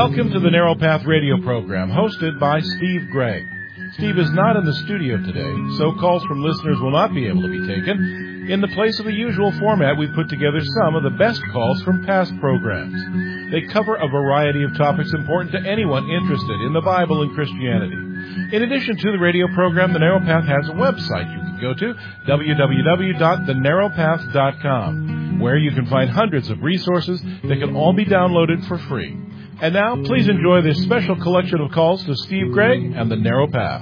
Welcome to the Narrow Path radio program, hosted by Steve Gregg. Steve is not in the studio today, so calls from listeners will not be able to be taken. In the place of the usual format, we've put together some of the best calls from past programs. They cover a variety of topics important to anyone interested in the Bible and Christianity. In addition to the radio program, The Narrow Path has a website you can go to, www.thenarrowpath.com, where you can find hundreds of resources that can all be downloaded for free. And now, please enjoy this special collection of calls to Steve Gregg and The Narrow Path.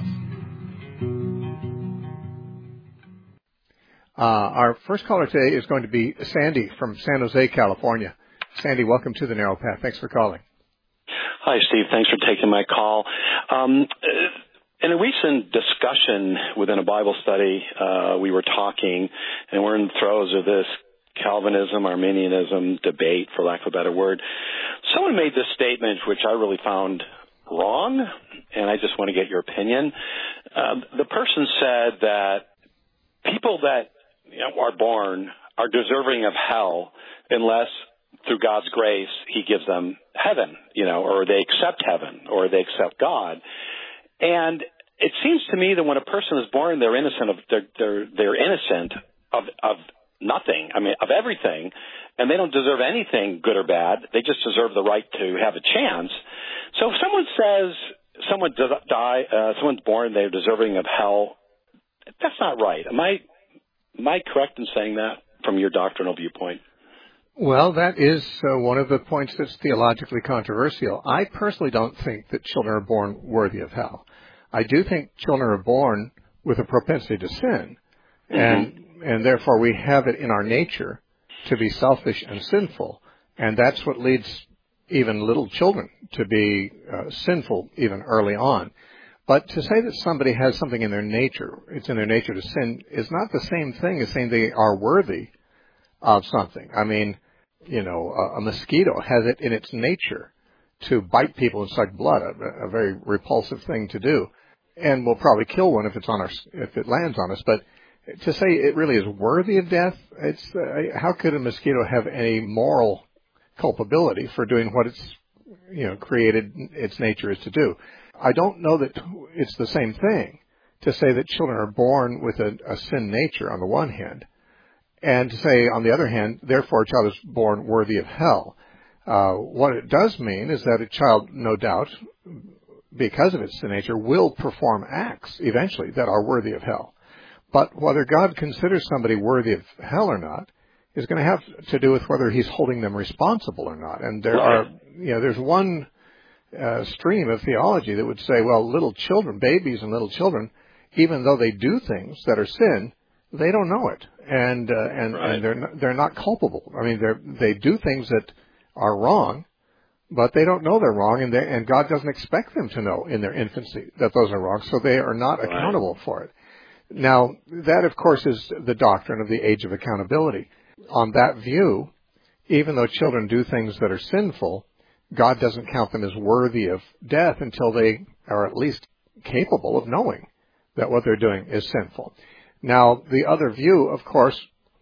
Our first caller today is going to be Sandy from San Jose, California. Sandy, welcome to The Narrow Path. Thanks for calling. Hi, Steve. Thanks for taking my call. In a recent discussion within a Bible study, we were talking, and we're in the throes of this Calvinism, Arminianism debate, for lack of a better word. Someone made this statement, which I really found wrong, and I just want to get your opinion. The person said that people that are born are deserving of hell unless, through God's grace, He gives them heaven, or they accept heaven, or they accept God. And it seems to me that when a person is born, they're innocent of nothing, of everything, and they don't deserve anything, good or bad. They just deserve the right to have a chance. So if someone says someone's born, they're deserving of hell, that's not right. Am I correct in saying that from your doctrinal viewpoint? Well, that is one of the points that's theologically controversial. I personally don't think that children are born worthy of hell. I do think children are born with a propensity to sin, and therefore we have it in our nature to be selfish and sinful, and that's what leads even little children to be sinful even early on. But to say that somebody has something in their nature, it's in their nature to sin, is not the same thing as saying they are worthy of something. I mean, a mosquito has it in its nature to bite people and suck blood, a very repulsive thing to do, and will probably kill one if it lands on us. But to say it really is worthy of death, how could a mosquito have any moral culpability for doing what it's created its nature is to do? I don't know that it's the same thing to say that children are born with a sin nature on the one hand, and to say on the other hand, therefore a child is born worthy of hell. What it does mean is that a child, no doubt, because of its sin nature, will perform acts eventually that are worthy of hell. But whether God considers somebody worthy of hell or not is going to have to do with whether He's holding them responsible or not. And there's one stream of theology that would say, well, little children, babies and little children, even though they do things that are sin, they don't know it, and they're not culpable. I mean, they do things that are wrong, but they don't know they're wrong, and God doesn't expect them to know in their infancy that those are wrong, so they are not accountable for it. Now, that, of course, is the doctrine of the age of accountability. On that view, even though children do things that are sinful, God doesn't count them as worthy of death until they are at least capable of knowing that what they're doing is sinful. Now, the other view, of course,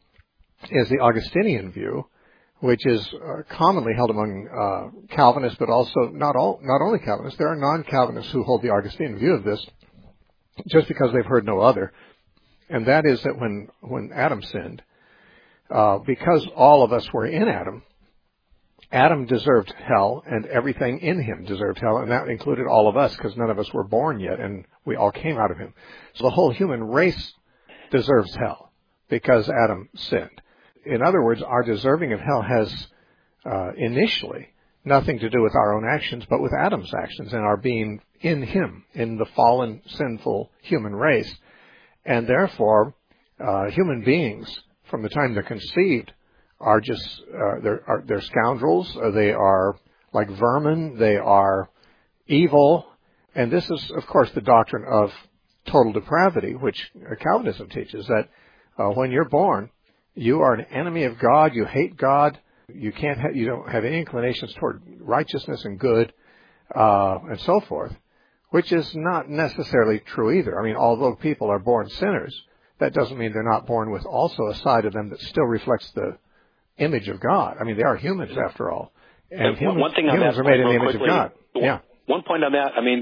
is the Augustinian view, which is commonly held among Calvinists, but also not only Calvinists. There are non-Calvinists who hold the Augustinian view of this, just because they've heard no other, and that is that when Adam sinned, because all of us were in Adam deserved hell, and everything in him deserved hell, and that included all of us, because none of us were born yet, and we all came out of him. So the whole human race deserves hell, because Adam sinned. In other words, our deserving of hell has initially nothing to do with our own actions, but with Adam's actions and our being in him, in the fallen, sinful human race. And therefore, human beings, from the time they're conceived, are just, they're scoundrels, they are like vermin, they are evil. And this is, of course, the doctrine of total depravity, which Calvinism teaches, that when you're born, you are an enemy of God, you hate God, you don't have any inclinations toward righteousness and good, and so forth, which is not necessarily true either. I mean, although people are born sinners, that doesn't mean they're not born with also a side of them that still reflects the image of God. I mean, they are humans after all, And one thing on humans that are made in the real image quickly, of God. Yeah. One point on that. I mean,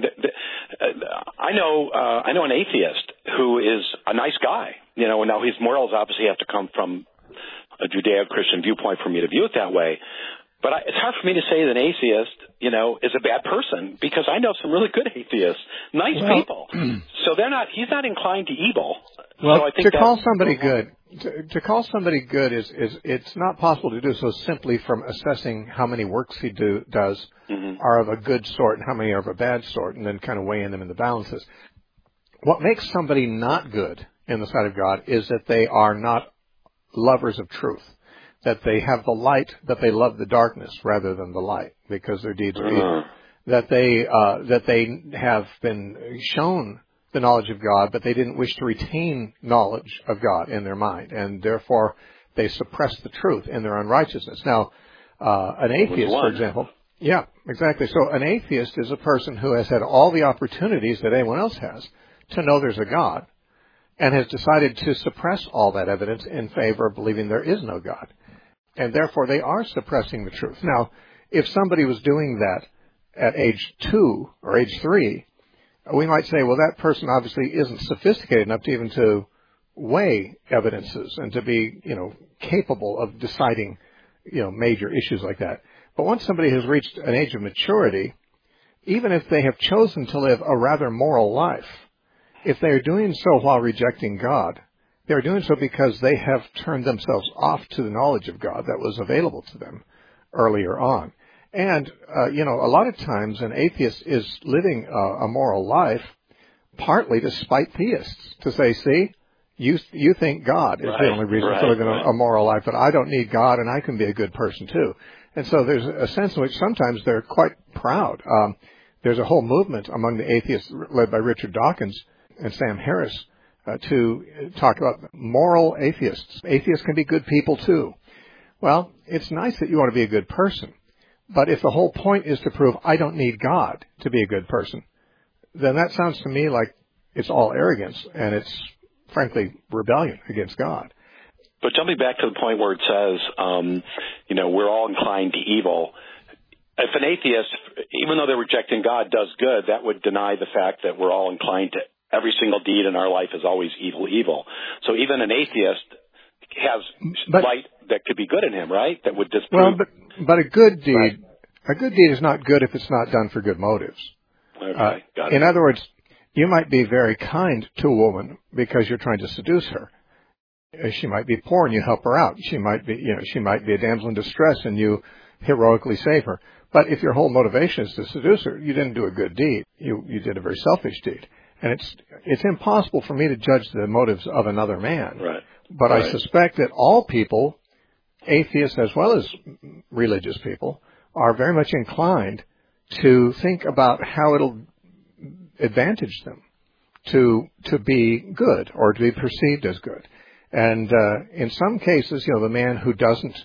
I know an atheist who is a nice guy. You know, now his morals obviously have to come from a Judeo-Christian viewpoint for me to view it that way. But it's hard for me to say that an atheist, you know, is a bad person, because I know some really good atheists, nice people. So he's not inclined to evil. Well, so I think to call somebody good, to call somebody good is it's not possible to do so simply from assessing how many works he does are of a good sort and how many are of a bad sort, and then kind of weighing them in the balances. What makes somebody not good in the sight of God is that they are not lovers of truth, that they have the light, that they love the darkness rather than the light, because their deeds are evil, that they have been shown the knowledge of God, but they didn't wish to retain knowledge of God in their mind, and therefore they suppress the truth in their unrighteousness. Now, an atheist, for example, yeah, exactly. So an atheist is a person who has had all the opportunities that anyone else has to know there's a God, and has decided to suppress all that evidence in favor of believing there is no God. And therefore they are suppressing the truth. Now, if somebody was doing that at age 2 or age 3, we might say, well, that person obviously isn't sophisticated enough to even to weigh evidences and to be, you know, capable of deciding, you know, major issues like that. But once somebody has reached an age of maturity, even if they have chosen to live a rather moral life, if they are doing so while rejecting God, they are doing so because they have turned themselves off to the knowledge of God that was available to them earlier on. And, you know, a lot of times an atheist is living a moral life partly to spite theists, to say, see, you think God is the only reason to live in a moral life, but I don't need God and I can be a good person too. And so there's a sense in which sometimes they're quite proud. There's a whole movement among the atheists led by Richard Dawkins and Sam Harris to talk about moral atheists. Atheists can be good people too. Well, it's nice that you want to be a good person, but if the whole point is to prove I don't need God to be a good person, then that sounds to me like it's all arrogance, and it's, frankly, rebellion against God. But jumping back to the point where it says, you know, we're all inclined to evil, if an atheist, even though they're rejecting God, does good, that would deny the fact that we're all inclined to every single deed in our life is always evil. So even an atheist has light that could be good in him, right? That would disprove. Well, but a good deed, is not good if it's not done for good motives. Okay, got it. In other words, you might be very kind to a woman because you're trying to seduce her. She might be poor and you help her out. She might be a damsel in distress and you heroically save her. But if your whole motivation is to seduce her, you didn't do a good deed. You did a very selfish deed. And it's impossible for me to judge the motives of another man. Right. But I suspect that all people, atheists as well as religious people, are very much inclined to think about how it'll advantage them to be good or to be perceived as good. And in some cases, you know, the man who doesn't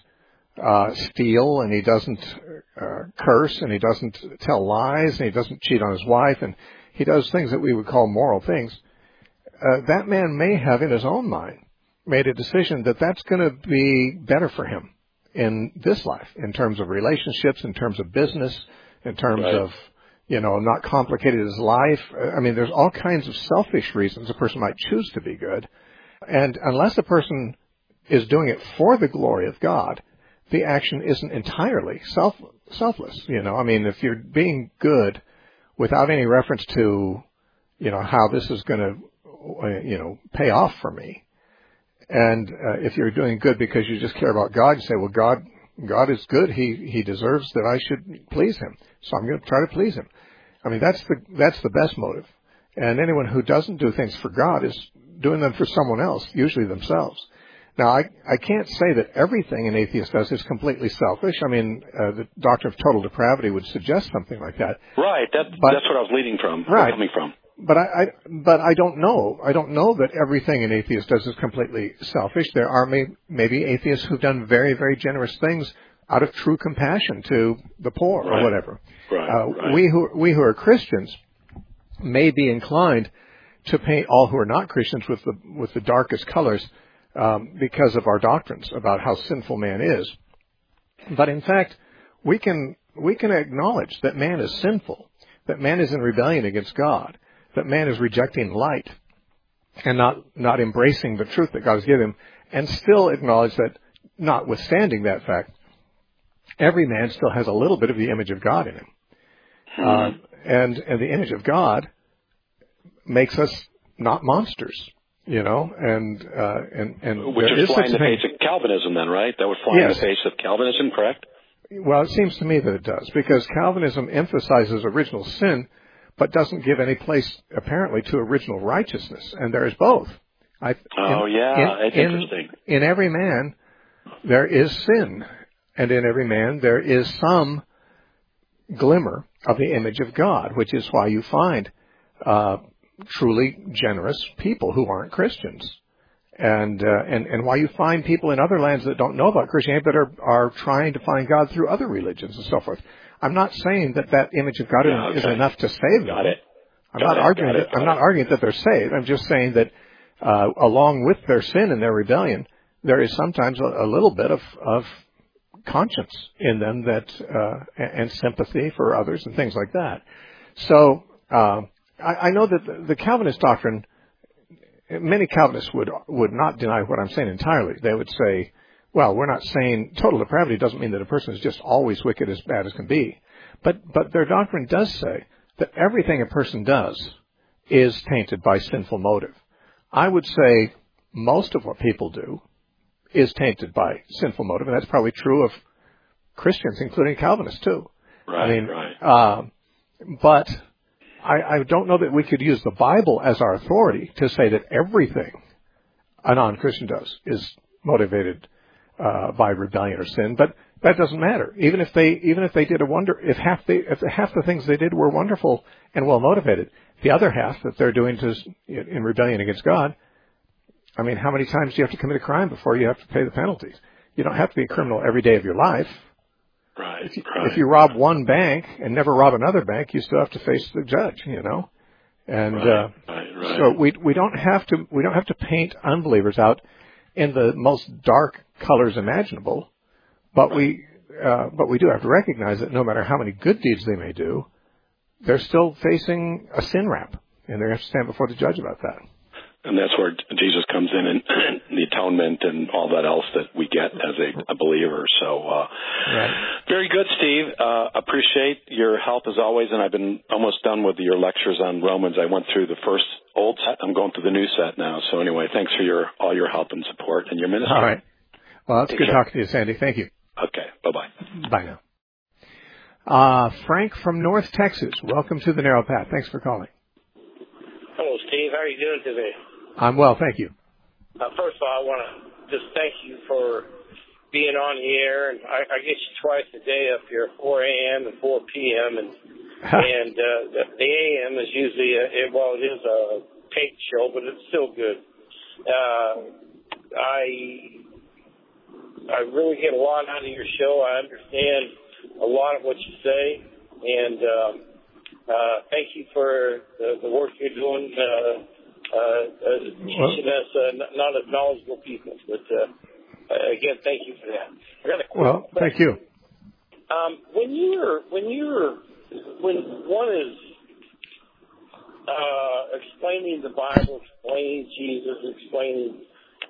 steal and he doesn't curse and he doesn't tell lies and he doesn't cheat on his wife and he does things that we would call moral things, that man may have in his own mind made a decision that that's going to be better for him in this life, in terms of relationships, in terms of business, in terms of, you know, not complicated his life. I mean, there's all kinds of selfish reasons a person might choose to be good. And unless a person is doing it for the glory of God, the action isn't entirely selfless. You know, I mean, if you're being good without any reference to, you know, how this is going to, you know, pay off for me, and if you're doing good because you just care about God, you say, well, God is good. He deserves that I should please him, so I'm going to try to please him. I mean, that's the best motive. And anyone who doesn't do things for God is doing them for someone else, usually themselves. Now, I can't say that everything an atheist does is completely selfish. I mean, the doctrine of total depravity would suggest something like that. Right. That's what I was leading from. Right. Coming from. But I don't know. I don't know that everything an atheist does is completely selfish. There are maybe atheists who've done very, very generous things out of true compassion to the poor or whatever. Right. We who are Christians may be inclined to paint all who are not Christians with the darkest colors because of our doctrines about how sinful man is. But in fact, we can acknowledge that man is sinful, that man is in rebellion against God, that man is rejecting light and not embracing the truth that God has given him, and still acknowledge that, notwithstanding that fact, every man still has a little bit of the image of God in him. And the image of God makes us not monsters, and which would fly in the face of Calvinism then, right? That would fly in the face of Calvinism, correct? Well, it seems to me that it does, because Calvinism emphasizes original sin, but doesn't give any place, apparently, to original righteousness, and there is both. It's interesting. In every man, there is sin, and in every man, there is some glimmer of the image of God, which is why you find truly generous people who aren't Christians, and why you find people in other lands that don't know about Christianity but are trying to find God through other religions and so forth. I'm not saying that image of God is enough to save them. I'm not arguing that they're saved. I'm just saying that along with their sin and their rebellion, there is sometimes a little bit of conscience in them and sympathy for others and things like that. So I know that the Calvinist doctrine, many Calvinists would not deny what I'm saying entirely. They would say, well, we're not saying total depravity doesn't mean that a person is just always wicked, as bad as can be. But their doctrine does say that everything a person does is tainted by sinful motive. I would say most of what people do is tainted by sinful motive, and that's probably true of Christians, including Calvinists too. Right. But I don't know that we could use the Bible as our authority to say that everything a non-Christian does is motivated by rebellion or sin. But that doesn't matter. Even if they did if half the things they did were wonderful and well motivated, the other half that they're doing in rebellion against God. I mean, how many times do you have to commit a crime before you have to pay the penalties? You don't have to be a criminal every day of your life. Right. If you rob one bank and never rob another bank, you still have to face the judge, And so we don't have to paint unbelievers out in the most dark colors imaginable, but we do have to recognize that no matter how many good deeds they may do, they're still facing a sin rap, and they have to stand before the judge about that. And that's where Jesus comes in and the atonement and all that else that we get as a believer. So, Very good, Steve. Appreciate your help as always. And I've been almost done with your lectures on Romans. I went through the first old set. I'm going through the new set now. So anyway, thanks for all your help and support and your ministry. All right. Well, it's good talking to you, Sandy. Thank you. Okay. Bye-bye. Bye now. Frank from North Texas. Welcome to the Narrow Path. Thanks for calling. Hello, Steve. How are you doing today? I'm well, thank you. First of all, I want to just thank you for being on the air. And I get you twice a day up here, 4 a.m. and 4 p.m. And the a.m. is usually, it is a tape show, but it's still good. I really get a lot out of your show. I understand a lot of what you say. And thank you for the work you're doing. Teaching us not as knowledgeable people, but again, thank you for that. I got a quick question. Thank you. When one is explaining the Bible, explaining Jesus, explaining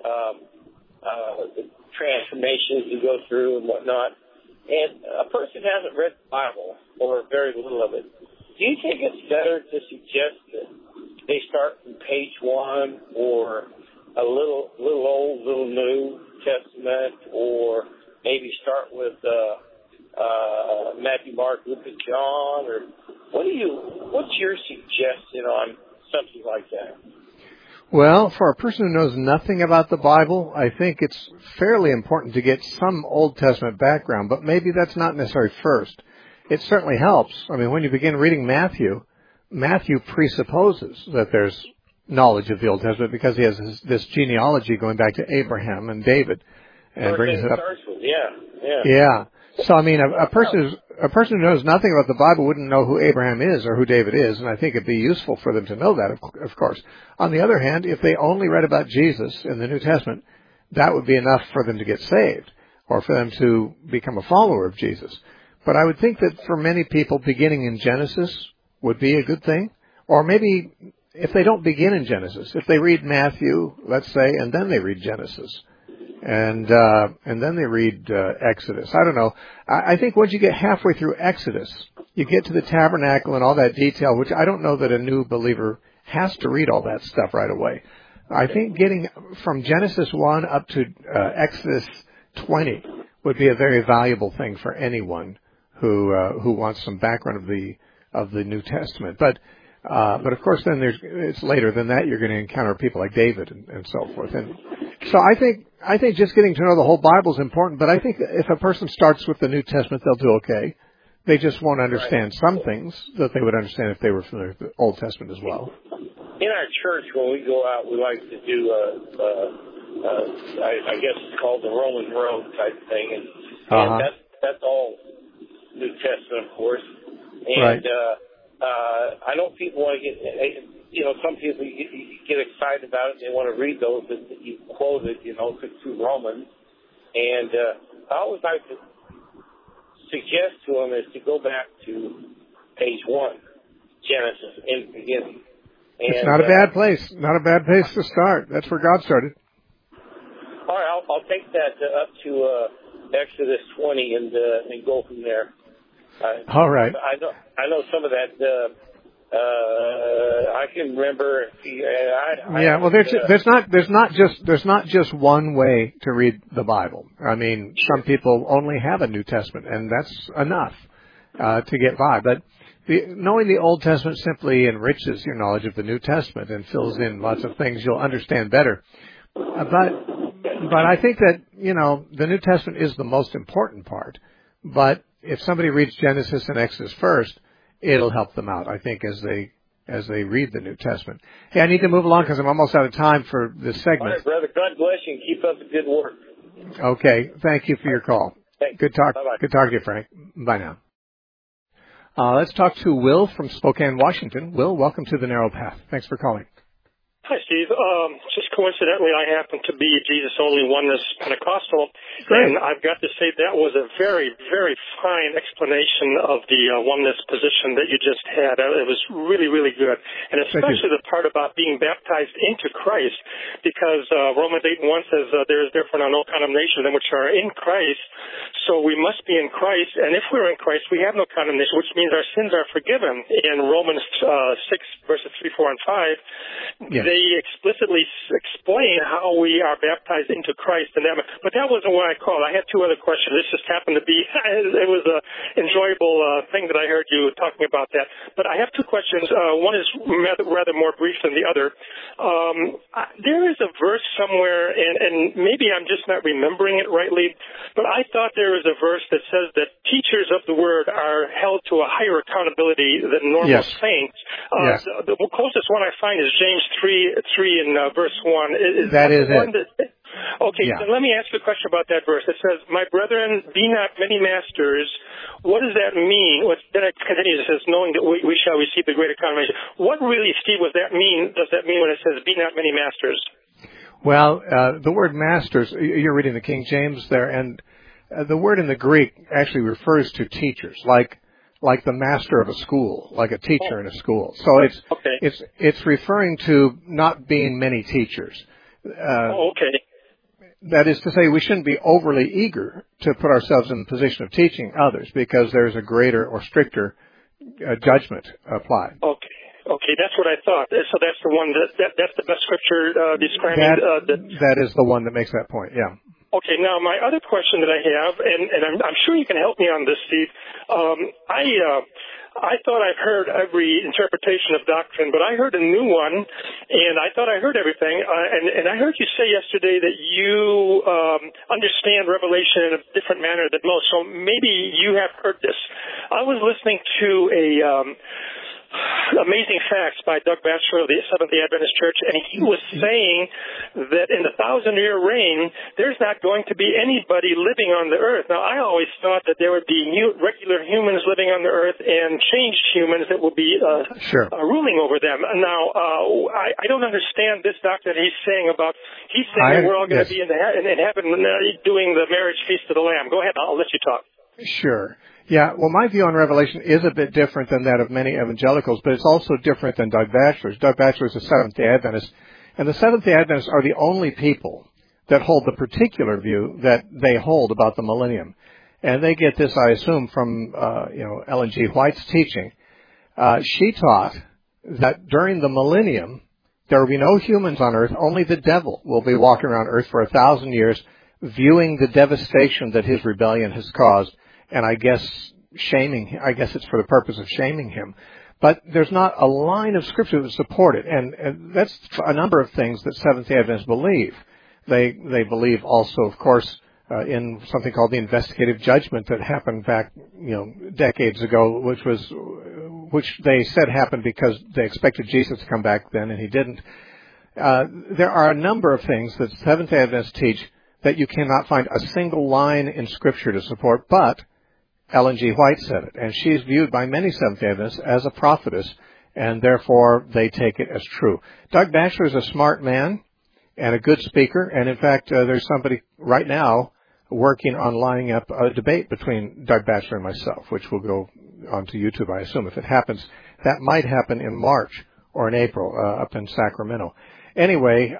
the transformations you go through and whatnot, and a person hasn't read the Bible or very little of it, do you think it's better to suggest that they start from page 1 or a little old, little new Testament, or maybe start with Matthew, Mark, Luke, and John, or what's your suggestion on something like that? Well, for a person who knows nothing about the Bible, I think it's fairly important to get some Old Testament background, but maybe that's not necessary first. It certainly helps. I mean, when you begin reading Matthew presupposes that there's knowledge of the Old Testament because he has this genealogy going back to Abraham and David, and brings it up. Yeah. So I mean, a person who knows nothing about the Bible wouldn't know who Abraham is or who David is, and I think it'd be useful for them to know that, of course. On the other hand, if they only read about Jesus in the New Testament, that would be enough for them to get saved or for them to become a follower of Jesus. But I would think that for many people, beginning in Genesis would be a good thing. Or maybe if they don't begin in Genesis, if they read Matthew, let's say, and then they read Genesis, and then they read Exodus. I don't know. I think once you get halfway through Exodus, you get to the tabernacle and all that detail, which I don't know that a new believer has to read all that stuff right away. I think getting from Genesis 1 up to Exodus 20 would be a very valuable thing for anyone who wants some background of the New Testament. But of course, then it's later than that you're going to encounter people like David and so forth. And so I think just getting to know the whole Bible is important. But I think if a person starts with the New Testament, they'll do okay. They just won't understand some things that they would understand if they were familiar with the Old Testament as well. In our church, when we go out, we like to do I guess it's called the Roman Road type thing, and that's all New Testament, of course. And right. I know people want to get, some people get excited about it. They want to read those that you quoted, through Romans. And I always like to suggest to them is to go back to page 1, Genesis, in the beginning. And, it's not a bad place. Not a bad place to start. That's where God started. All right, I'll take that up to Exodus 20 and go from there. All right. I know some of that. I can remember. Well, there's not just one way to read the Bible. I mean, some people only have a New Testament, and that's enough to get by. But knowing the Old Testament simply enriches your knowledge of the New Testament and fills in lots of things you'll understand better. But I think that the New Testament is the most important part. But if somebody reads Genesis and Exodus first, it'll help them out, I think, as they read the New Testament. Hey, I need to move along because I'm almost out of time for this segment. All right, brother. God bless you and keep up the good work. Okay. Thank you for your call. Thanks. Good talk. Bye-bye. Good talking to you, Frank. Bye now. Let's talk to Will from Spokane, Washington. Will, welcome to The Narrow Path. Thanks for calling. Hi, Steve. Just coincidentally, I happen to be Jesus Only Oneness Pentecostal, Great. and I've got to say that was a very, very fine explanation of the oneness position that you just had. It was really, really good, and especially the part about being baptized into Christ, because Romans 8:1 says there is therefore now no condemnation to them which are in Christ. So we must be in Christ, and if we're in Christ, we have no condemnation, which means our sins are forgiven. In Romans 6 verses 3, 4, and 5. Yes. They explicitly explain how we are baptized into Christ. But that wasn't what I called. I had two other questions. This just happened to be, it was an enjoyable thing that I heard you talking about that. But I have two questions. One is rather more brief than the other. There is a verse somewhere, and maybe I'm just not remembering it rightly, but I thought there is a verse that says that teachers of the Word are held to a higher accountability than normal saints. Yes. The closest one I find is James 3 in verse 1. That is it. Okay, yeah. So let me ask you a question about that verse. It says, "My brethren, be not many masters." What does that mean? Then it continues, it says, "Knowing that we shall receive the greater condemnation." What really, Steve, does that mean when it says, "Be not many masters"? Well, the word masters, you're reading the King James there, and the word in the Greek actually refers to teachers, like the master of a school, like a teacher in a school. So it's referring to not being many teachers. Okay. That is to say, we shouldn't be overly eager to put ourselves in the position of teaching others because there's a greater or stricter judgment applied. Okay, that's what I thought. So that's the one that's the best scripture describing that is the one that makes that point. Yeah. Okay, now my other question that I have, and I'm sure you can help me on this, Steve. I thought I've heard every interpretation of doctrine, but I heard a new one, and I thought I heard everything. And I heard you say yesterday that you understand Revelation in a different manner than most. So maybe you have heard this. I was listening to a Amazing Facts by Doug Batchelor of the Seventh-day Adventist Church, and he was saying that in the 1,000-year reign, there's not going to be anybody living on the earth. Now, I always thought that there would be regular humans living on the earth and changed humans that will be ruling over them. Now, I don't understand this doctrine he's saying that we're all going to be in heaven doing the marriage feast of the Lamb. Go ahead, I'll let you talk. Sure. Yeah, well, my view on Revelation is a bit different than that of many evangelicals, but it's also different than Doug Batchelor's. Doug Batchelor is a Seventh-day Adventist, and the Seventh-day Adventists are the only people that hold the particular view that they hold about the millennium. And they get this, I assume, from, Ellen G. White's teaching. She taught that during the millennium, there will be no humans on earth, only the devil will be walking around earth for 1,000 years, viewing the devastation that his rebellion has caused, and I guess it's for the purpose of shaming him. But there's not a line of scripture that support it, and that's a number of things that Seventh-day Adventists believe. They believe also, of course, in something called the investigative judgment that happened back, decades ago, which they said happened because they expected Jesus to come back then, and he didn't. There are a number of things that Seventh-day Adventists teach that you cannot find a single line in Scripture to support, but Ellen G. White said it, and she's viewed by many Seventh-day Adventists as a prophetess, and therefore they take it as true. Doug Batchelor is a smart man and a good speaker, and in fact, there's somebody right now working on lining up a debate between Doug Batchelor and myself, which will go onto YouTube, I assume, if it happens. That might happen in March or in April up in Sacramento. Anyway,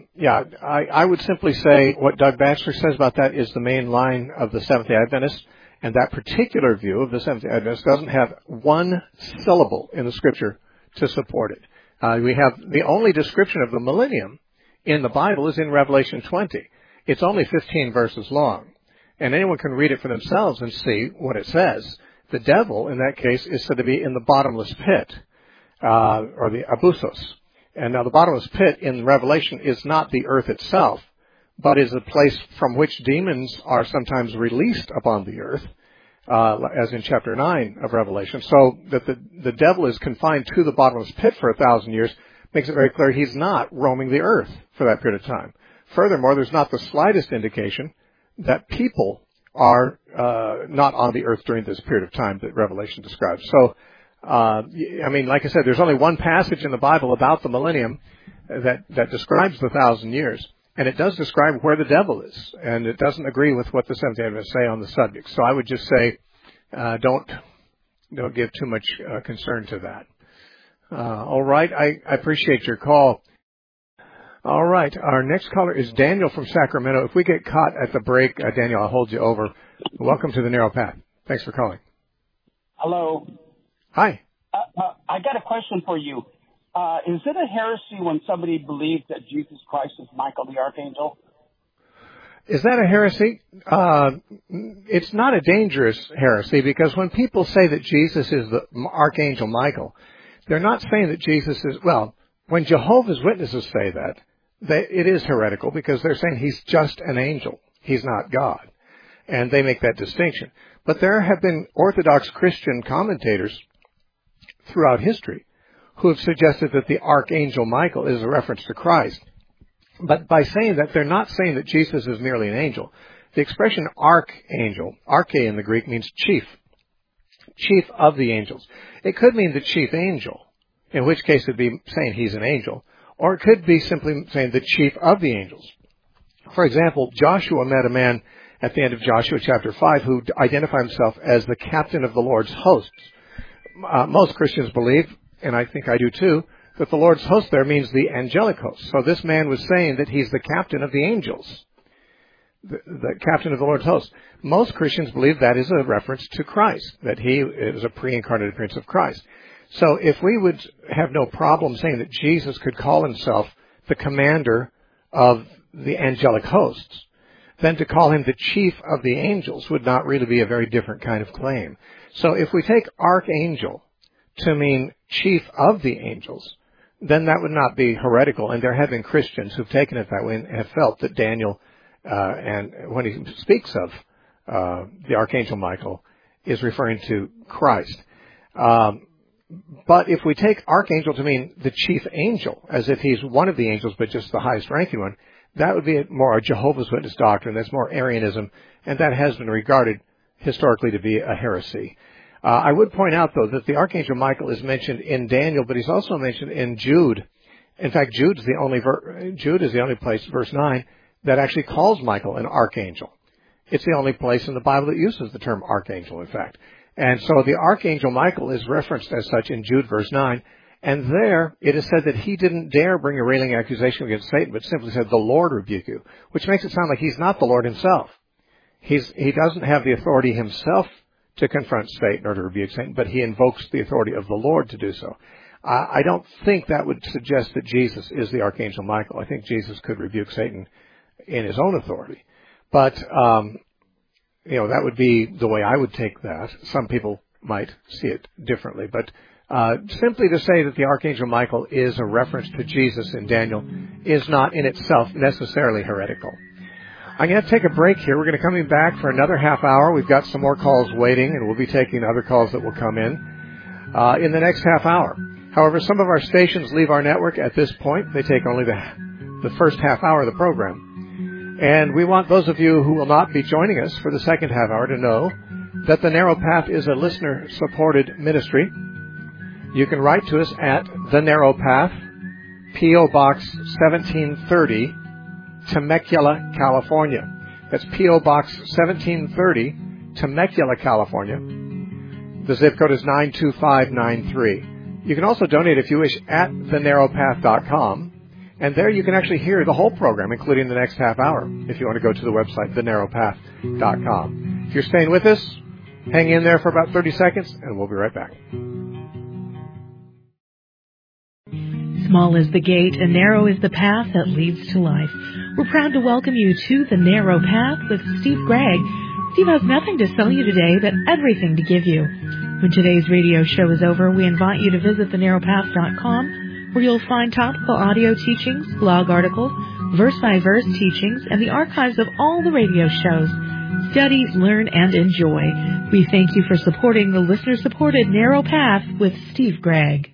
I would simply say what Doug Batchelor says about that is the main line of the Seventh-day Adventists, and that particular view of the Seventh-day Adventists doesn't have one syllable in the Scripture to support it. We have the only description of the millennium in the Bible is in Revelation 20. It's only 15 verses long, and anyone can read it for themselves and see what it says. The devil, in that case, is said to be in the bottomless pit, or the abusos. And now the bottomless pit in Revelation is not the earth itself, but is a place from which demons are sometimes released upon the earth, as in chapter 9 of Revelation. So that the devil is confined to the bottomless pit for 1,000 years makes it very clear he's not roaming the earth for that period of time. Furthermore, there's not the slightest indication that people are not on the earth during this period of time that Revelation describes. So, like I said, there's only one passage in the Bible about the millennium that describes the 1,000 years, and it does describe where the devil is, and it doesn't agree with what the Seventh-day Adventists say on the subject. So I would just say, don't give too much concern to that. All right, I appreciate your call. All right, our next caller is Daniel from Sacramento. If we get caught at the break, Daniel, I'll hold you over. Welcome to the Narrow Path. Thanks for calling. Hello. Hi. I got a question for you. Is it a heresy when somebody believes that Jesus Christ is Michael the Archangel? Is that a heresy? It's not a dangerous heresy, because when people say that Jesus is the Archangel Michael, they're not saying that Jesus is, when Jehovah's Witnesses say that, it is heretical, because they're saying he's just an angel. He's not God. And they make that distinction. But there have been Orthodox Christian commentators throughout history who have suggested that the Archangel Michael is a reference to Christ. But by saying that, they're not saying that Jesus is merely an angel. The expression archangel, arche in the Greek, means chief of the angels. It could mean the chief angel, in which case it would be saying he's an angel. Or it could be simply saying the chief of the angels. For example, Joshua met a man at the end of Joshua chapter 5 who identified himself as the captain of the Lord's hosts. Most Christians believe, and I think I do too, that the Lord's host there means the angelic host. So this man was saying that he's the captain of the angels, the captain of the Lord's host. Most Christians believe that is a reference to Christ, that he is a pre-incarnate appearance of Christ. So if we would have no problem saying that Jesus could call himself the commander of the angelic hosts, then to call him the chief of the angels would not really be a very different kind of claim. So if we take archangel to mean chief of the angels, then that would not be heretical. And there have been Christians who've taken it that way and have felt that Daniel, and when he speaks of the Archangel Michael, is referring to Christ. But if we take archangel to mean the chief angel, as if he's one of the angels but just the highest ranking one, that would be more a Jehovah's Witness doctrine. That's more Arianism, and that has been regarded historically to be a heresy. I would point out, though, that the Archangel Michael is mentioned in Daniel, but he's also mentioned in Jude. In fact, Jude is the only place, verse 9, that actually calls Michael an archangel. It's the only place in the Bible that uses the term archangel, in fact. And so the archangel Michael is referenced as such in Jude verse 9. And there it is said that he didn't dare bring a railing accusation against Satan, but simply said, the Lord rebuke you, which makes it sound like he's not the Lord himself. He doesn't have the authority himself to confront Satan or to rebuke Satan, but he invokes the authority of the Lord to do so. I don't think that would suggest that Jesus is the archangel Michael. I think Jesus could rebuke Satan in his own authority. But, that would be the way I would take that. Some people might see it differently. But simply to say that the archangel Michael is a reference to Jesus in Daniel is not in itself necessarily heretical. I'm going to take a break here. We're going to come back for another half hour. We've got some more calls waiting, and we'll be taking other calls that will come in the next half hour. However, some of our stations leave our network at this point. They take only the first half hour of the program. And we want those of you who will not be joining us for the second half hour to know that The Narrow Path is a listener-supported ministry. You can write to us at The Narrow Path, P.O. Box 1730, Temecula, California. That's P.O. Box 1730, Temecula, California. The zip code is 92593. You can also donate if you wish at thenarrowpath.com, and there you can actually hear the whole program, including the next half hour, if you want to go to the website, thenarrowpath.com. If you're staying with us, hang in there for about 30 seconds, and we'll be right back. Small is the gate and narrow is the path that leads to life. We're proud to welcome you to The Narrow Path with Steve Gregg. Steve has nothing to sell you today, but everything to give you. When today's radio show is over, we invite you to visit thenarrowpath.com, where you'll find topical audio teachings, blog articles, verse-by-verse teachings, and the archives of all the radio shows. Study, learn, and enjoy. We thank you for supporting the listener-supported Narrow Path with Steve Gregg.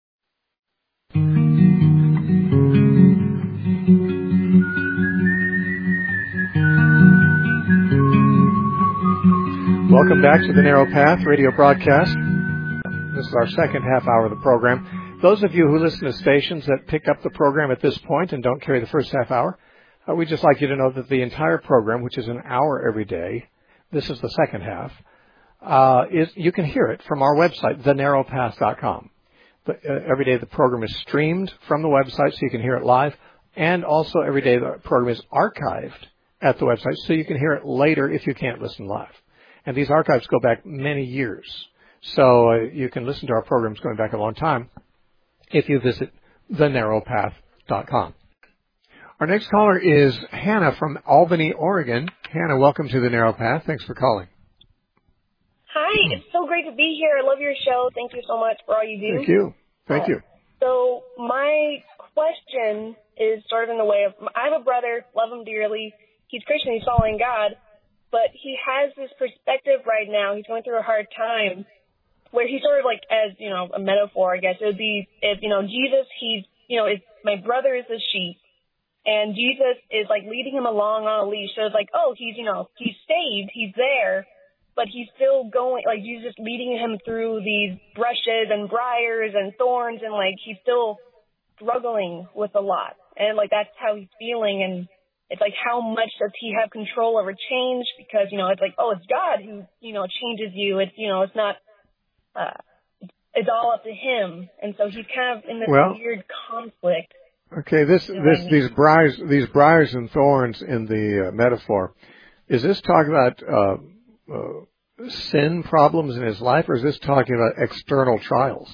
Welcome back to the Narrow Path radio broadcast. This is our second half hour of the program. Those of you who listen to stations that pick up the program at this point and don't carry the first half hour, we'd just like you to know that the entire program, which is an hour every day, this is the second half, you can hear it from our website, thenarrowpath.com. Every day the program is streamed from the website so you can hear it live, and also every day the program is archived at the website so you can hear it later if you can't listen live. And these archives go back many years. So you can listen to our programs going back a long time if you visit thenarrowpath.com. Our next caller is Hannah from Albany, Oregon. Hannah, welcome to The Narrow Path. Thanks for calling. Hi, it's so great to be here. I love your show. Thank you so much for all you do. Thank you. Thank you. So my question is sort of in the way of, I have a brother, love him dearly. He's Christian, he's following God. But he has this perspective right now. He's going through a hard time where he's sort of like, as, a metaphor, I guess. It would be if, Jesus, my brother is the sheep. And Jesus is like leading him along on a leash. So it's like, he's saved. He's there. But he's still going, like, Jesus is leading him through these brushes and briars and thorns. And like, he's still struggling with a lot. And like, that's how he's feeling. And it's like, how much does he have control over change? Because, it's like, it's God who, changes you. It's, it's not, it's all up to him. And so he's kind of in this weird conflict. Okay, these briars and thorns in the metaphor, is this talking about sin problems in his life, or is this talking about external trials?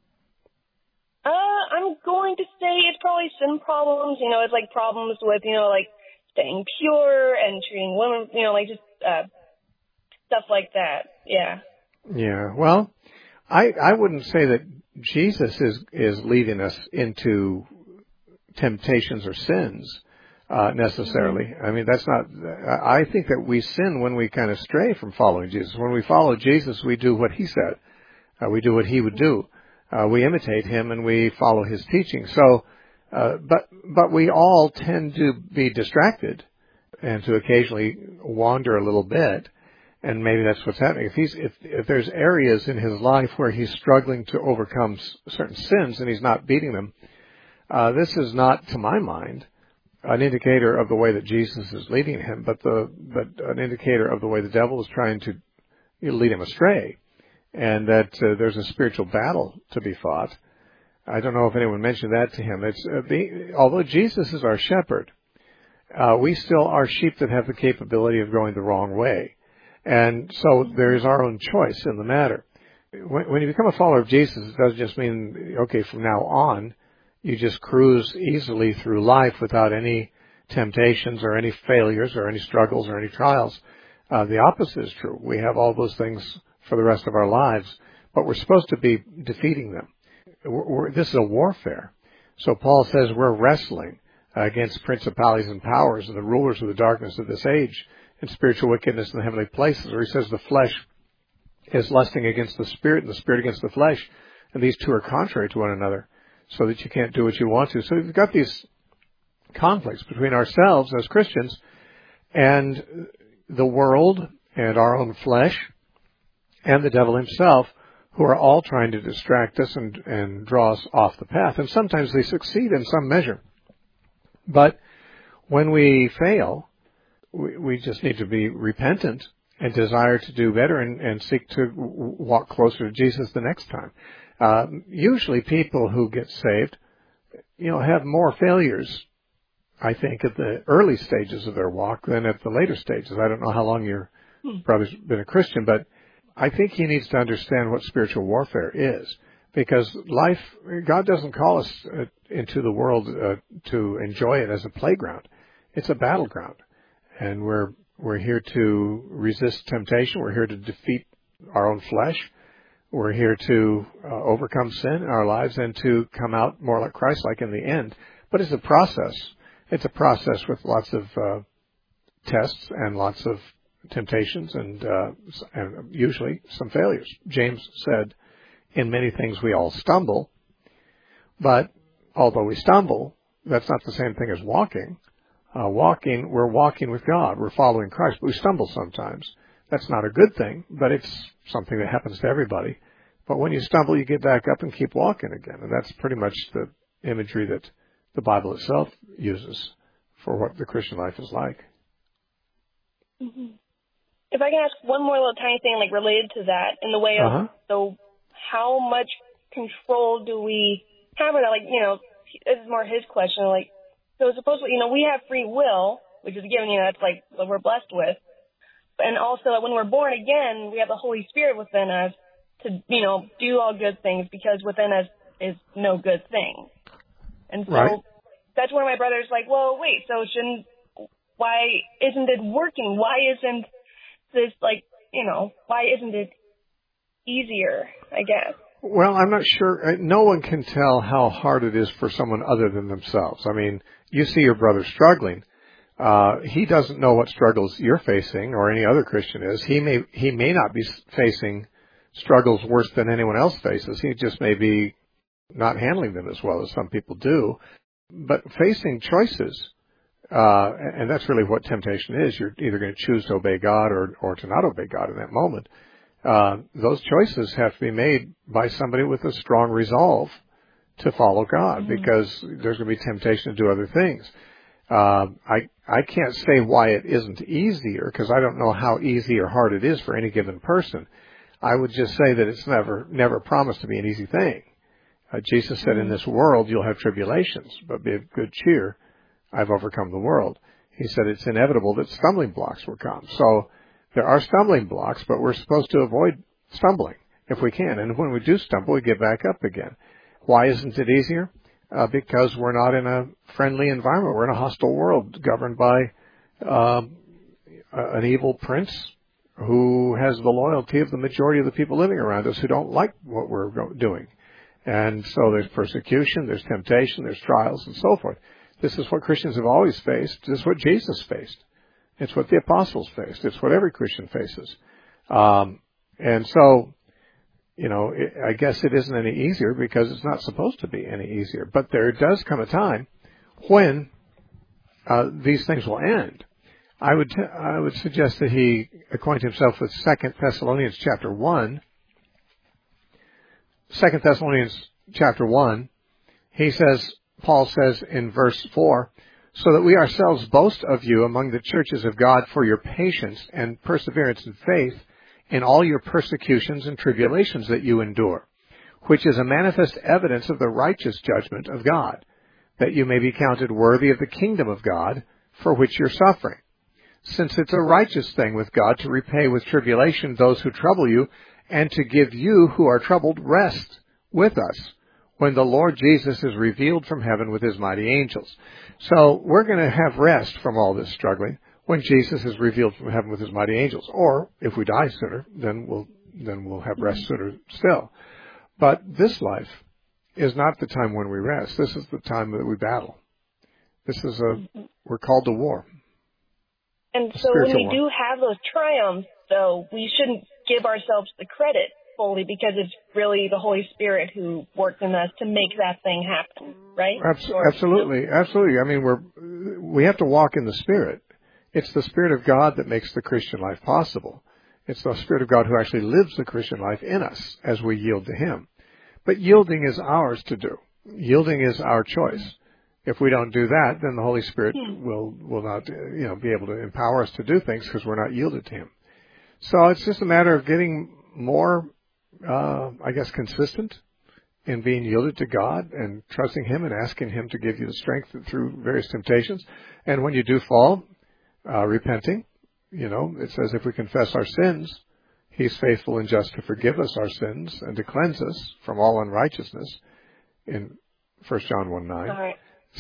I'm going to say it's probably sin problems. It's like problems with, like, staying pure and treating women, like just stuff like that. Yeah. Yeah. Well, I wouldn't say that Jesus is leading us into temptations or sins necessarily. Mm-hmm. I mean, that's not. I think that we sin when we kind of stray from following Jesus. When we follow Jesus, we do what he said. We do what he would do. We imitate him and we follow his teaching. So. But we all tend to be distracted and to occasionally wander a little bit, and maybe that's what's happening. If there's areas in his life where he's struggling to overcome certain sins and he's not beating them, this is not, to my mind, an indicator of the way that Jesus is leading him, but an indicator of the way the devil is trying to lead him astray, and that there's a spiritual battle to be fought. I don't know if anyone mentioned that to him. Although Jesus is our shepherd, we still are sheep that have the capability of going the wrong way, and so there's our own choice in the matter. When you become a follower of Jesus, it doesn't just mean, okay, from now on, you just cruise easily through life without any temptations or any failures or any struggles or any trials. The opposite is true. We have all those things for the rest of our lives, but we're supposed to be defeating them. This is a warfare. So Paul says we're wrestling against principalities and powers and the rulers of the darkness of this age and spiritual wickedness in the heavenly places, where he says the flesh is lusting against the spirit and the spirit against the flesh, and these two are contrary to one another, so that you can't do what you want to. So we've got these conflicts between ourselves as Christians and the world and our own flesh and the devil himself, who are all trying to distract us and draw us off the path. And sometimes they succeed in some measure. But when we fail, we just need to be repentant and desire to do better and seek to walk closer to Jesus the next time. Usually people who get saved, have more failures, I think, at the early stages of their walk than at the later stages. I don't know how long your brother's been a Christian, but I think he needs to understand what spiritual warfare is, because God doesn't call us into the world to enjoy it as a playground. It's a battleground, and we're here to resist temptation. We're here to defeat our own flesh. We're here to overcome sin in our lives and to come out more like Christ-like in the end. But it's a process. It's a process with lots of tests and lots of temptations and usually some failures. James said, in many things we all stumble, but although we stumble, that's not the same thing as walking. We're walking with God. We're following Christ, but we stumble sometimes. That's not a good thing, but it's something that happens to everybody. But when you stumble, you get back up and keep walking again. And that's pretty much the imagery that the Bible itself uses for what the Christian life is like. Mm-hmm. If I can ask one more little tiny thing, related to that, in the way of, so how much control do we have? This is more his question. So supposedly, we have free will, which is given, that's what we're blessed with. And also, when we're born again, we have the Holy Spirit within us to, do all good things, because within us is no good thing. And so that's where my brother's well, wait, so why isn't it working? Why isn't this, why isn't it easier, I guess? Well, I'm not sure. No one can tell how hard it is for someone other than themselves. I mean, you see your brother struggling. He doesn't know what struggles you're facing or any other Christian is. He may not be facing struggles worse than anyone else faces. He just may be not handling them as well as some people do. But facing choices, and that's really what temptation is. You're either going to choose to obey God or to not obey God in that moment. Those choices have to be made by somebody with a strong resolve to follow God, because there's going to be temptation to do other things. I can't say why it isn't easier, because I don't know how easy or hard it is for any given person. I would just say that it's never promised to be an easy thing. Jesus said, in this world you'll have tribulations, but be of good cheer. I've overcome the world. He said it's inevitable that stumbling blocks will come. So there are stumbling blocks, but we're supposed to avoid stumbling if we can. And when we do stumble, we get back up again. Why isn't it easier? Because we're not in a friendly environment. We're in a hostile world governed by an evil prince who has the loyalty of the majority of the people living around us who don't like what we're doing. And so there's persecution, there's temptation, there's trials, and so forth. This is what Christians have always faced. This is what Jesus faced. It's what the apostles faced. It's what every Christian faces. And so, I guess it isn't any easier because it's not supposed to be any easier. But there does come a time when these things will end. I would suggest that he acquaint himself with 2 Thessalonians chapter 1. 2 Thessalonians chapter 1, Paul says in verse 4, so that we ourselves boast of you among the churches of God for your patience and perseverance in faith in all your persecutions and tribulations that you endure, which is a manifest evidence of the righteous judgment of God, that you may be counted worthy of the kingdom of God for which you're suffering. Since it's a righteous thing with God to repay with tribulation those who trouble you, and to give you who are troubled rest with us when the Lord Jesus is revealed from heaven with his mighty angels. So we're going to have rest from all this struggling when Jesus is revealed from heaven with his mighty angels. Or if we die sooner, then we'll have rest sooner still. But this life is not the time when we rest. This is the time that we battle. We're called to war. And so when we do have those triumphs, though, we shouldn't give ourselves the credit fully, because it's really the Holy Spirit who worked in us to make that thing happen, right? Absolutely. I mean, we have to walk in the Spirit. It's the Spirit of God that makes the Christian life possible. It's the Spirit of God who actually lives the Christian life in us as we yield to him. But yielding is ours to do. Yielding is our choice. If we don't do that, then the Holy Spirit will not, be able to empower us to do things because we're not yielded to him. So it's just a matter of getting more, consistent in being yielded to God and trusting him and asking him to give you the strength through various temptations. And when you do fall, repenting, it says if we confess our sins, he's faithful and just to forgive us our sins and to cleanse us from all unrighteousness in 1 John 1:9. All right.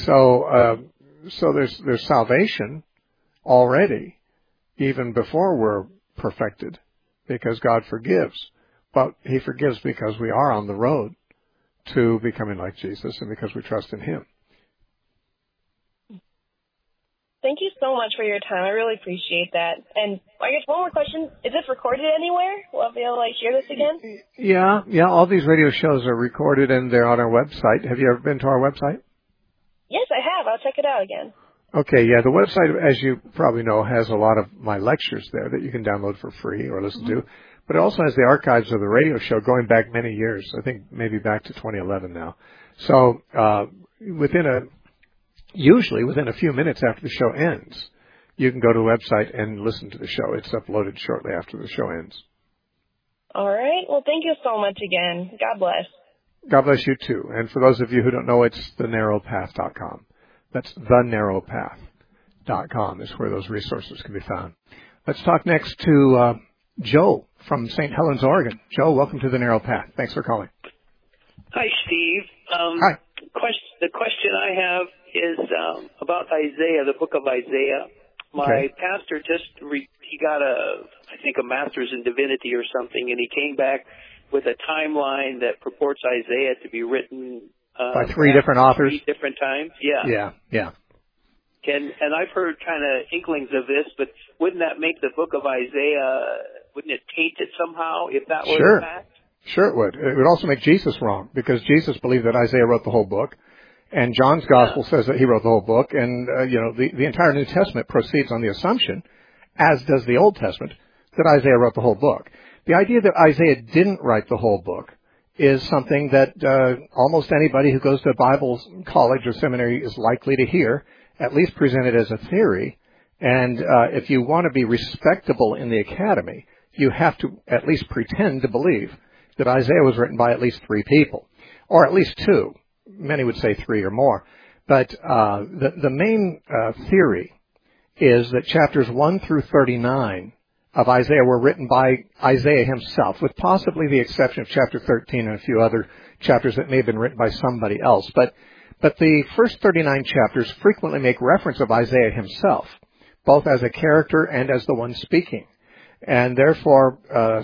So there's salvation already, even before we're perfected, because God forgives. But he forgives because we are on the road to becoming like Jesus and because we trust in him. Thank you so much for your time. I really appreciate that. And I guess one more question. Is this recorded anywhere? Will I be able to hear this again? Yeah. All these radio shows are recorded and they're on our website. Have you ever been to our website? Yes, I have. I'll check it out again. Okay, yeah. The website, as you probably know, has a lot of my lectures there that you can download for free or listen to. But it also has the archives of the radio show going back many years. I think maybe back to 2011 now. So usually within a few minutes after the show ends, you can go to the website and listen to the show. It's uploaded shortly after the show ends. All right. Well, thank you so much again. God bless. God bless you too. And for those of you who don't know, it's thenarrowpath.com. That's thenarrowpath.com is where those resources can be found. Let's talk next to Joe from St. Helens, Oregon. Joe, welcome to The Narrow Path. Thanks for calling. Hi, Steve. Hi. The question I have is about Isaiah, the book of Isaiah. My pastor he got a master's in divinity or something, and he came back with a timeline that purports Isaiah to be written by three different authors. 3 different times. Yeah. And I've heard kind of inklings of this, but wouldn't that make the book of Isaiah, wouldn't it taint it somehow if that were the fact? Sure it would. It would also make Jesus wrong, because Jesus believed that Isaiah wrote the whole book, and John's Gospel says that he wrote the whole book, and the entire New Testament proceeds on the assumption, as does the Old Testament, that Isaiah wrote the whole book. The idea that Isaiah didn't write the whole book is something that almost anybody who goes to a Bible college or seminary is likely to hear, at least presented as a theory. And if you want to be respectable in the academy, you have to at least pretend to believe that Isaiah was written by at least 3 people, or at least 2. Many would say 3 or more. But the main theory is that chapters 1 through 39 of Isaiah were written by Isaiah himself, with possibly the exception of chapter 13 and a few other chapters that may have been written by somebody else. But the first 39 chapters frequently make reference of Isaiah himself, both as a character and as the one speaking. And therefore,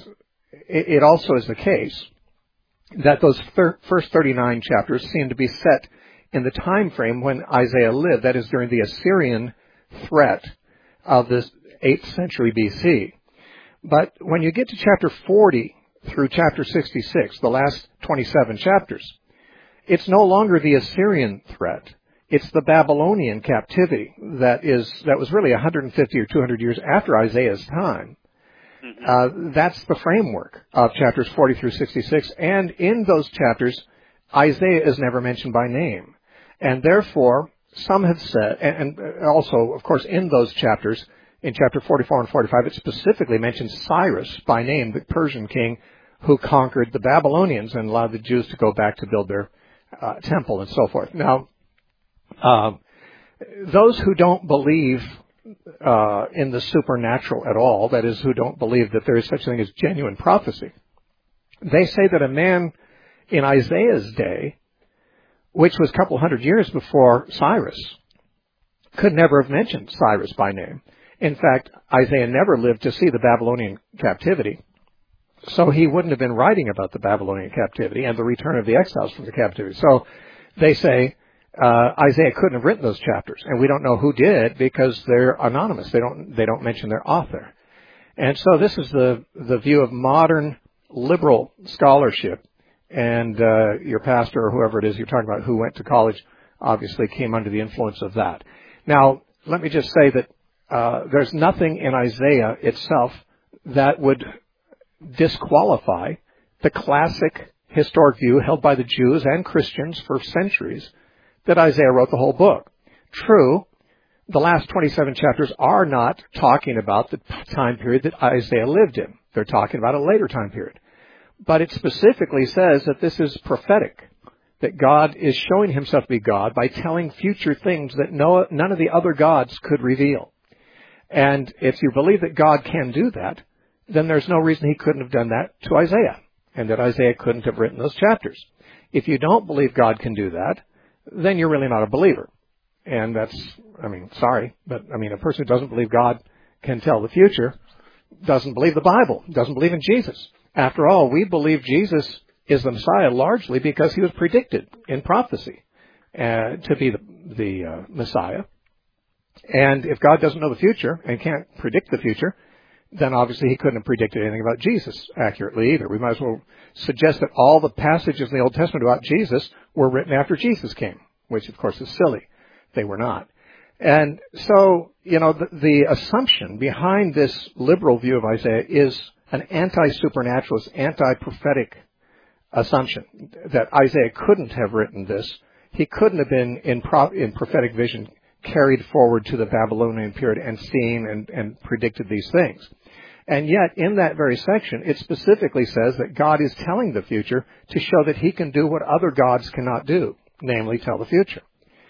it also is the case that those first 39 chapters seem to be set in the time frame when Isaiah lived, that is during the Assyrian threat of the 8th century BC. But when you get to chapter 40 through chapter 66, the last 27 chapters, it's no longer the Assyrian threat. It's the Babylonian captivity that was really 150 or 200 years after Isaiah's time. That's the framework of chapters 40 through 66. And in those chapters, Isaiah is never mentioned by name. And therefore, some have said, and also, of course, in those chapters, in chapter 44 and 45, it specifically mentions Cyrus by name, the Persian king who conquered the Babylonians and allowed the Jews to go back to build their temple and so forth. Now, those who don't believe in the supernatural at all, that is, who don't believe that there is such a thing as genuine prophecy, they say that a man in Isaiah's day, which was a couple hundred years before Cyrus, could never have mentioned Cyrus by name. In fact, Isaiah never lived to see the Babylonian captivity, so he wouldn't have been writing about the Babylonian captivity and the return of the exiles from the captivity. So they say Isaiah couldn't have written those chapters, and we don't know who did because they're anonymous. They don't mention their author. And so this is the view of modern liberal scholarship, and your pastor or whoever it is you're talking about who went to college obviously came under the influence of that. Now, let me just say that there's nothing in Isaiah itself that would disqualify the classic historic view held by the Jews and Christians for centuries that Isaiah wrote the whole book. True, the last 27 chapters are not talking about the time period that Isaiah lived in. They're talking about a later time period. But it specifically says that this is prophetic, that God is showing himself to be God by telling future things that none of the other gods could reveal. And if you believe that God can do that, then there's no reason he couldn't have done that to Isaiah, and that Isaiah couldn't have written those chapters. If you don't believe God can do that, then you're really not a believer. And that's, sorry, but a person who doesn't believe God can tell the future doesn't believe the Bible, doesn't believe in Jesus. After all, we believe Jesus is the Messiah largely because he was predicted in prophecy to be the Messiah. And if God doesn't know the future and can't predict the future, then obviously he couldn't have predicted anything about Jesus accurately either. We might as well suggest that all the passages in the Old Testament about Jesus were written after Jesus came, which of course is silly. They were not. And so, the assumption behind this liberal view of Isaiah is an anti-supernaturalist, anti-prophetic assumption that Isaiah couldn't have written this. He couldn't have been in prophetic vision carried forward to the Babylonian period and seen and predicted these things. And yet, in that very section, it specifically says that God is telling the future to show that he can do what other gods cannot do, namely tell the future.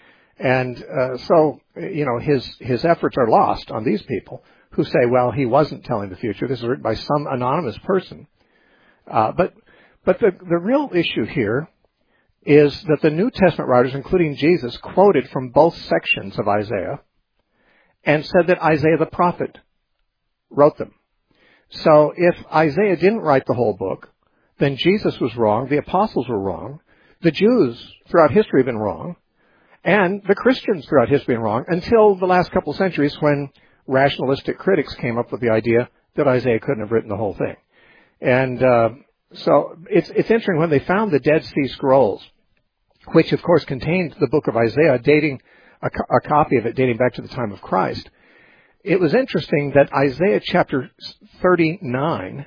And so, his efforts are lost on these people who say, well, he wasn't telling the future. This is written by some anonymous person. But the real issue here is that the New Testament writers, including Jesus, quoted from both sections of Isaiah and said that Isaiah the prophet wrote them. So if Isaiah didn't write the whole book, then Jesus was wrong, the apostles were wrong, the Jews throughout history have been wrong, and the Christians throughout history have been wrong until the last couple of centuries when rationalistic critics came up with the idea that Isaiah couldn't have written the whole thing. And so it's interesting when they found the Dead Sea Scrolls, which of course contained the book of Isaiah, dating a copy of it dating back to the time of Christ. It was interesting that Isaiah chapter 39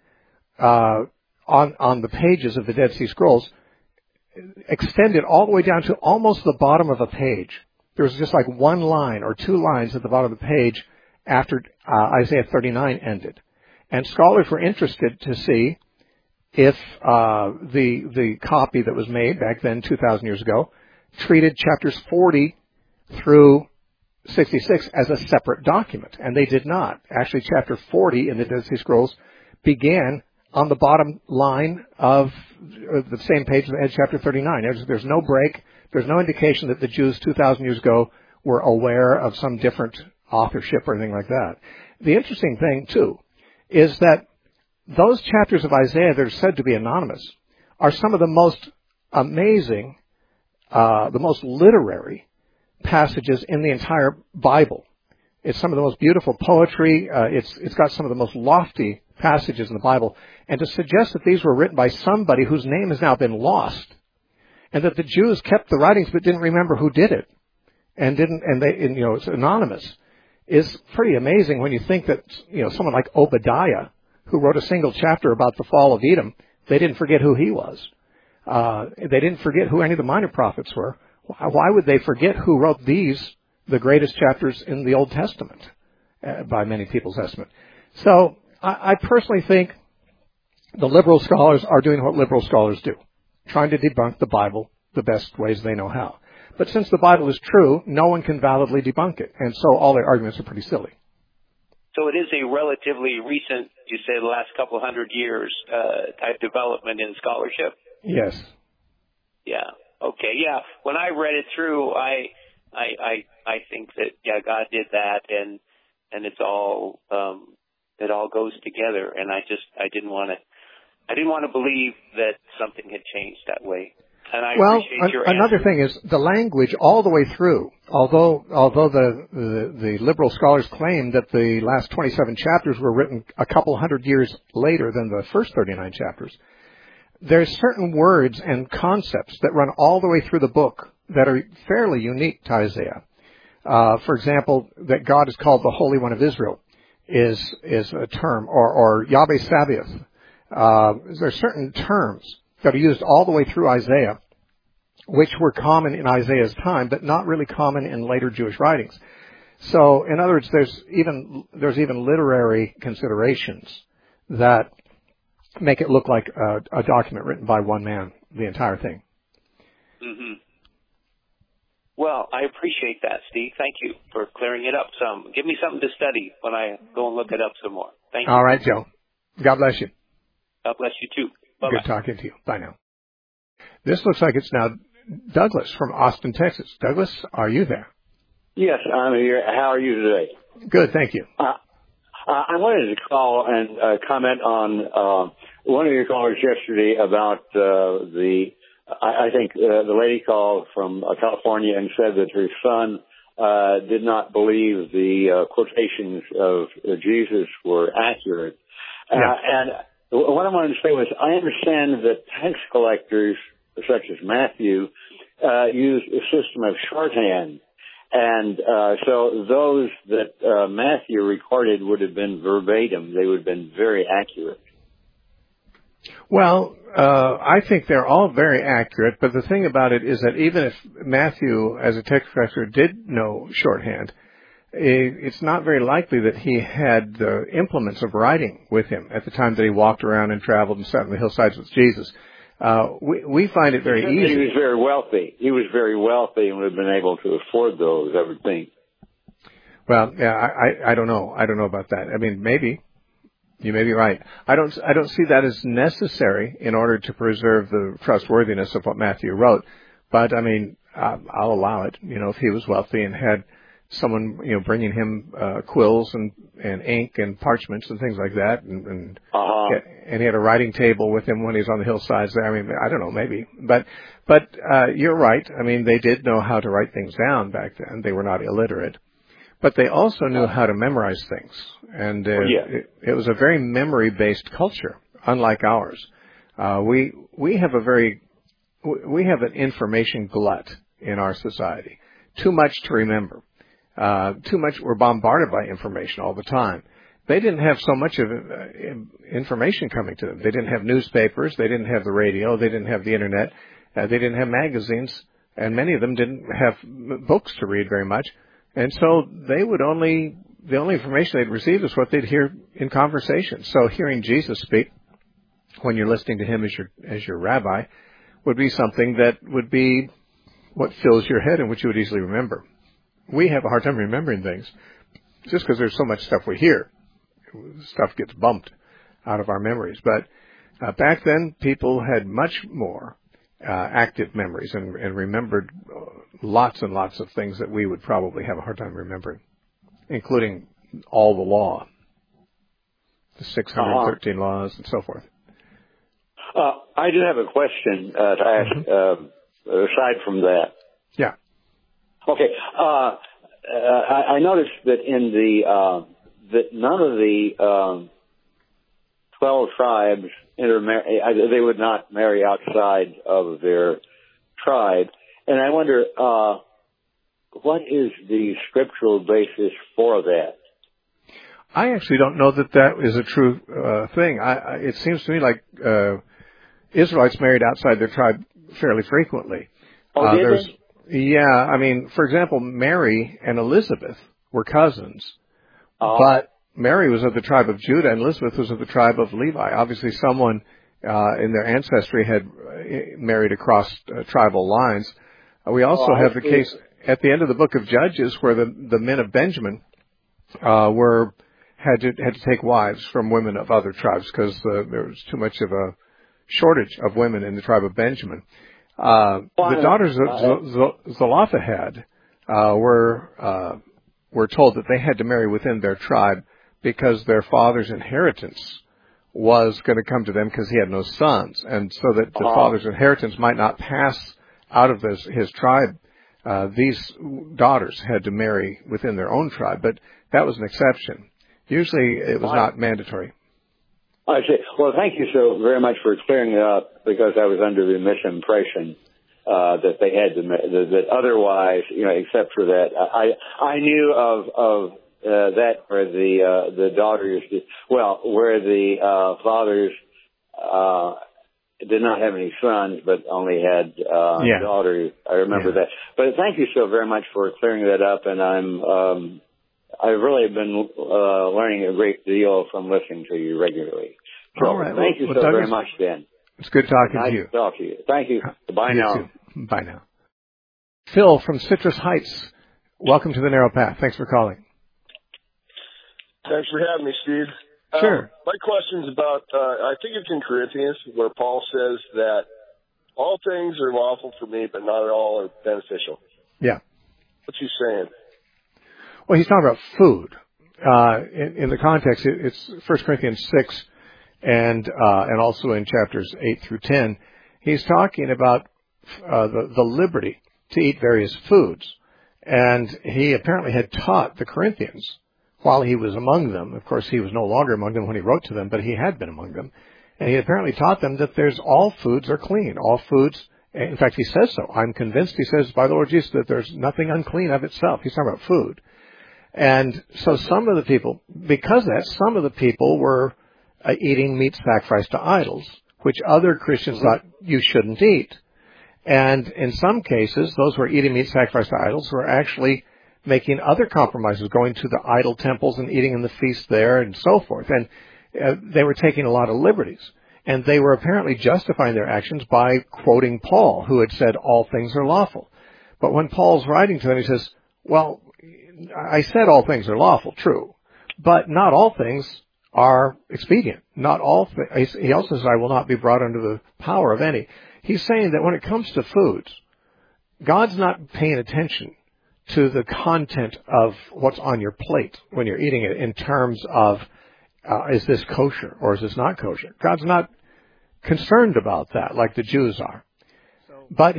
on the pages of the Dead Sea Scrolls extended all the way down to almost the bottom of a page. There was just like one line or two lines at the bottom of the page after Isaiah 39 ended. And scholars were interested to see if the copy that was made back then 2,000 years ago treated chapters 40 through 66 as a separate document. And they did not. Actually, chapter 40 in the Dead Sea Scrolls began on the bottom line of the same page that had chapter 39. There's no break. There's no indication that the Jews 2,000 years ago were aware of some different authorship or anything like that. The interesting thing, too, is that those chapters of Isaiah that are said to be anonymous are some of the most amazing, the most literary passages in the entire Bible. It's some of the most beautiful poetry. It's got some of the most lofty passages in the Bible. And to suggest that these were written by somebody whose name has now been lost, and that the Jews kept the writings but didn't remember who did it, and it's anonymous, is pretty amazing when you think that, someone like Obadiah, who wrote a single chapter about the fall of Edom, they didn't forget who he was. They didn't forget who any of the minor prophets were. Why would they forget who wrote these, the greatest chapters in the Old Testament, by many people's estimate? So I personally think the liberal scholars are doing what liberal scholars do, trying to debunk the Bible the best ways they know how. But since the Bible is true, no one can validly debunk it, and so all their arguments are pretty silly. So it is a relatively recent, you say the last couple hundred years, type development in scholarship? Yes. Yeah. Okay. Yeah. When I read it through, I think that, yeah, God did that, and it's all, it all goes together, and I didn't want to believe that something had changed that way. And I appreciate your another answer. thing is the language all the way through. Although the liberal scholars claim that the last 27 chapters were written a couple hundred years later than the first 39 chapters, there's certain words and concepts that run all the way through the book that are fairly unique to Isaiah. For example, that God is called the Holy One of Israel is a term, or Yahweh Sabaoth. There are certain terms that are used all the way through Isaiah, which were common in Isaiah's time, but not really common in later Jewish writings. So, in other words, there's even literary considerations that make it look like a document written by one man, the entire thing. Mm-hmm. Well, I appreciate that, Steve. Thank you for clearing it up some. Give me something to study when I go and look it up some more. Thank you. All right, Joe. God bless you. God bless you, too. Bye-bye. Good talking to you. Bye now. This looks like it's now Douglas from Austin, Texas. Douglas, are you there? Yes, I'm here. How are you today? Good, thank you. I wanted to call and comment on one of your callers yesterday about I think the lady called from California and said that her son did not believe the quotations of Jesus were accurate. Yeah. And what I wanted to say was I understand that tax collectors, such as Matthew, use a system of shorthand. And so those that Matthew recorded would have been verbatim. They would have been very accurate. Well, I think they're all very accurate, but the thing about it is that even if Matthew, as a text collector, did know shorthand, it's not very likely that he had the implements of writing with him at the time that he walked around and traveled and sat on the hillsides with Jesus. We find it very easy. He was very wealthy. He was very wealthy and would have been able to afford those, I would think. Well, yeah, I don't know. I don't know about that. I mean, maybe. You may be right. I don't see that as necessary in order to preserve the trustworthiness of what Matthew wrote. But, I mean, I'll allow it. You know, if he was wealthy and had someone, bringing him quills and ink and parchments and things like that, and he had a writing table with him when he was on the hillsides there. I mean, I don't know, maybe. But you're right. I mean, they did know how to write things down back then. They were not illiterate. But they also knew how to memorize things. And it was a very memory-based culture, unlike ours. We have an information glut in our society. Too much to remember. We're bombarded by information all the time. They didn't have so much of information coming to them. They didn't have newspapers. They didn't have the radio. They didn't have the internet. They didn't have magazines. And many of them didn't have books to read very much. And so the only information they'd receive is what they'd hear in conversation. So hearing Jesus speak when you're listening to him as your rabbi would be something that would be what fills your head and which you would easily remember. We have a hard time remembering things just because there's so much stuff we hear. Stuff gets bumped out of our memories. But back then, people had much more active memories and remembered lots and lots of things that we would probably have a hard time remembering, including all the law, the 613 laws and so forth. I do have a question to ask aside from that. Yeah. Okay. I noticed that in that none of the 12 tribes they would not marry outside of their tribe. And I wonder, what is the scriptural basis for that? I actually don't know that is a true thing. It seems to me like Israelites married outside their tribe fairly frequently. Oh, did they? Yeah, I mean, for example, Mary and Elizabeth were cousins, but Mary was of the tribe of Judah and Elizabeth was of the tribe of Levi. Obviously, someone in their ancestry had married across tribal lines. We also have the case at the end of the book of Judges where the men of Benjamin had to take wives from women of other tribes because there was too much of a shortage of women in the tribe of Benjamin. The daughters of Zelophehad were told that they had to marry within their tribe because their father's inheritance was going to come to them because he had no sons, and so that the father's inheritance might not pass out of his tribe. These daughters had to marry within their own tribe, but that was an exception. Usually it was not mandatory. I see. Well, thank you so very much for clearing it up, because I was under the misimpression that they had to, that otherwise, except for that, I knew of that where the daughters, where the fathers did not have any sons, but only had daughters. I remember that. But thank you so very much for clearing that up, and I've really been learning a great deal from listening to you regularly. So all right. Thank you so very much, Dan. It's good talking to you. Nice to talk to you. Thank you. Bye now. Too. Bye now. Phil from Citrus Heights, welcome to the Narrow Path. Thanks for calling. Thanks for having me, Steve. Sure. My question's about, I think it's in Corinthians, where Paul says that all things are lawful for me, but not all are beneficial. Yeah. What's he saying? Well, he's talking about food. In the context, it's 1 Corinthians 6 and also in chapters 8 through 10. He's talking about the liberty to eat various foods. And he apparently had taught the Corinthians while he was among them. Of course, he was no longer among them when he wrote to them, but he had been among them. And he apparently taught them that all foods are clean. All foods, in fact, he says so. I'm convinced, he says, by the Lord Jesus, that there's nothing unclean of itself. He's talking about food. And so some of the people, because of that, some of the people were eating meat sacrificed to idols, which other Christians thought you shouldn't eat. And in some cases, those who were eating meat sacrificed to idols were actually making other compromises, going to the idol temples and eating in the feast there and so forth. And they were taking a lot of liberties. And they were apparently justifying their actions by quoting Paul, who had said all things are lawful. But when Paul's writing to them, he says, well, I said all things are lawful, true, but not all things are expedient. Not all. He also says, I will not be brought under the power of any. He's saying that when it comes to foods, God's not paying attention to the content of what's on your plate when you're eating it in terms of, is this kosher or is this not kosher? God's not concerned about that like the Jews are. But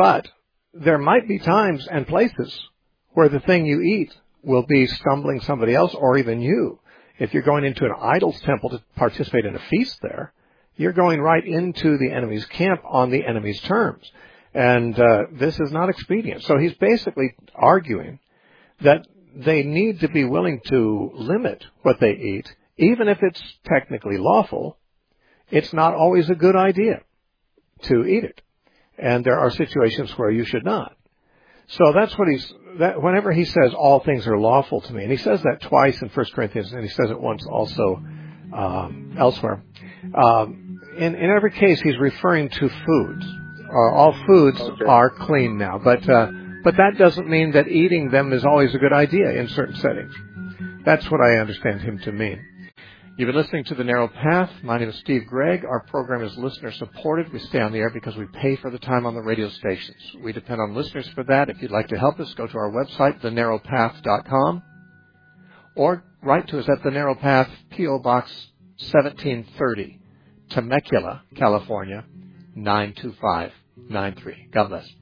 there might be times and places where the thing you eat will be stumbling somebody else or even you. If you're going into an idol's temple to participate in a feast there, you're going right into the enemy's camp on the enemy's terms. And this is not expedient. So he's basically arguing that they need to be willing to limit what they eat, even if it's technically lawful. It's not always a good idea to eat it. And there are situations where you should not. So that's what whenever he says all things are lawful to me, and he says that twice in 1 Corinthians, and he says it once also elsewhere. In every case, he's referring to foods. All foods are clean now, but that doesn't mean that eating them is always a good idea in certain settings. That's what I understand him to mean. You've been listening to The Narrow Path. My name is Steve Gregg. Our program is listener-supported. We stay on the air because we pay for the time on the radio stations. We depend on listeners for that. If you'd like to help us, go to our website, thenarrowpath.com, or write to us at The Narrow Path, P.O. Box 1730, Temecula, California, 92593. God bless.